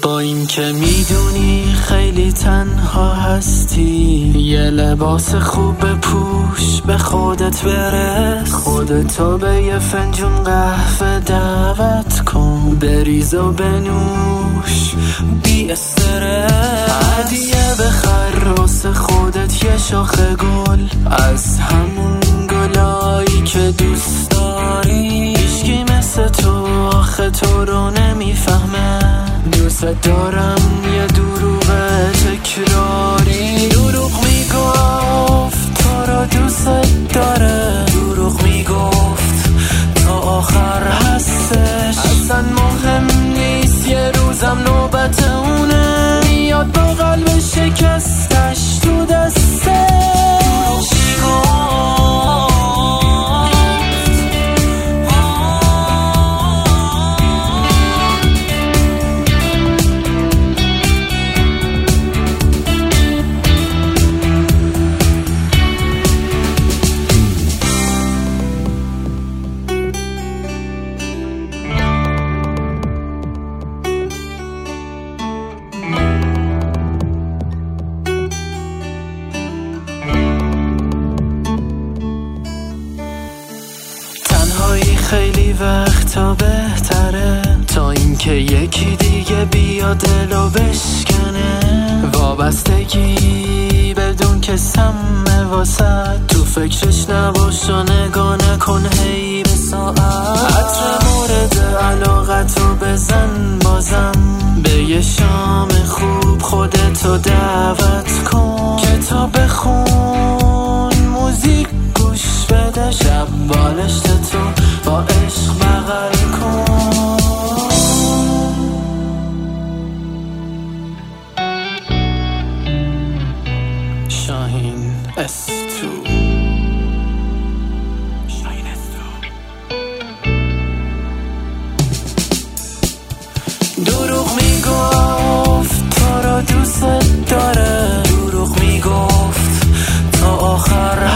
با این که میدونی خیلی تنها هستی، یه لباس خوب بپوش، به خودت برس، خودتو به یه فنجون قهوه دعوت کن، بریز و بنوش بی استرس، هدیه بخر واسه خودت یه شاخه گل از همون گلایی که دوست داری. هیچکی مثل تو آخه تو رو نمیفهمه، دوست دارم یه دروغ تکراری. دروغ میگفت تو رو دوست داره، دروغ میگفت تا آخر هستش، اصلا مهم نیست، یه روزم نوبت اونه، میاد با قلب شکستش تو دسته. خیلی وقتا بهتره تا اینکه یکی دیگه بیا دلو بشکنه، وابستگی بدون که سمه واسد، تو فکرش نباش و نگاه نکن هی به ساعت، عطر مورد علاقتو بزن بازم، به یه شام خوب خودتو دعوت کن، کتاب بخون، موزیک گوش بده، شب بالشتو با عشق بغل کن. شاهین S2 دروغ میگفت تو رو دوست داره، دروغ میگفت تا آخر